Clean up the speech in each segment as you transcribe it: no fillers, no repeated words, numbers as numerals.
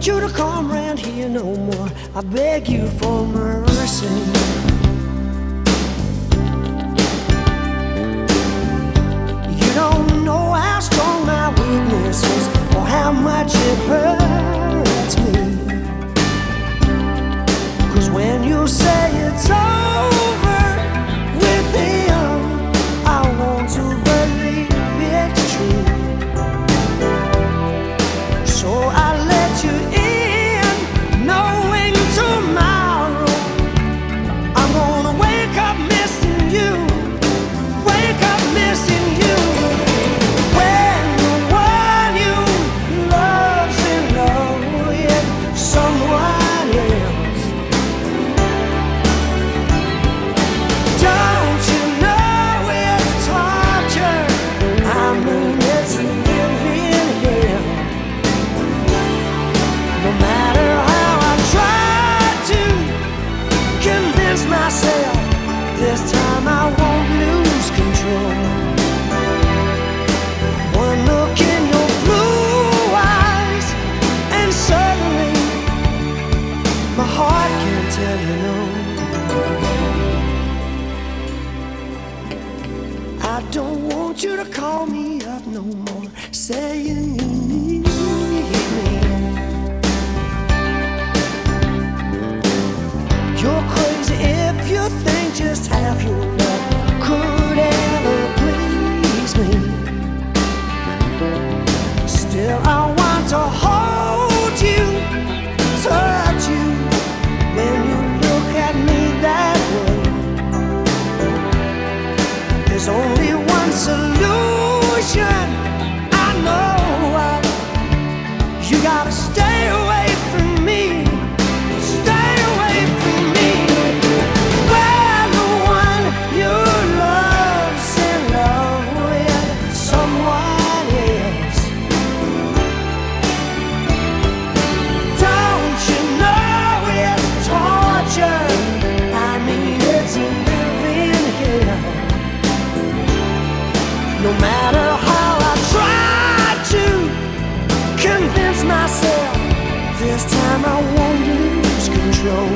want you to come round here no more. I beg you for mercy. You don't know how strong my weakness is, or how much it hurts me. 'Cause when you say it's over with him, I want to believe it's true. So I let you in, knowing tomorrow I'm gonna wake up missing you, wake up missing you. When the one you love's in love with someone else, don't you know it's torture? I mean it's living here. No matter how I try to convince myself, this time I won't lose control. One look in your blue eyes, and suddenly my heart can't tell you no. I don't want you to call me up no more, saying you need me. You're crazy if you think just half your love could ever please me. Still, I want to hold you, touch you, when you look at me that way. There's only one solution, I know. You gotta stay away from me. Stay away from me. Well, the one you love's in love with someone else. Don't you know it's torture? I mean it's living here. No matter how I try to convince myself, this time I won't lose control.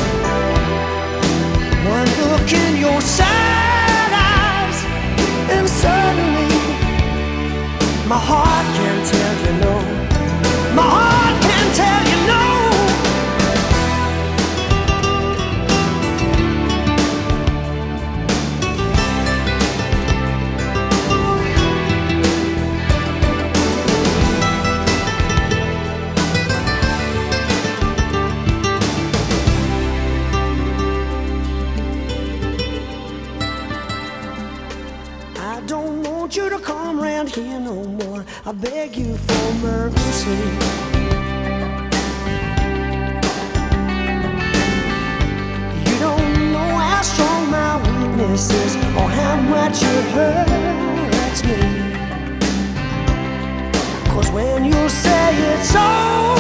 One look in your sad eyes, and suddenly my heart can't tell you no. My heart can't tell you no. I don't want you to come round here no more. I beg you for mercy. You don't know how strong my weakness is, or how much it hurts me. 'Cause when you say it's over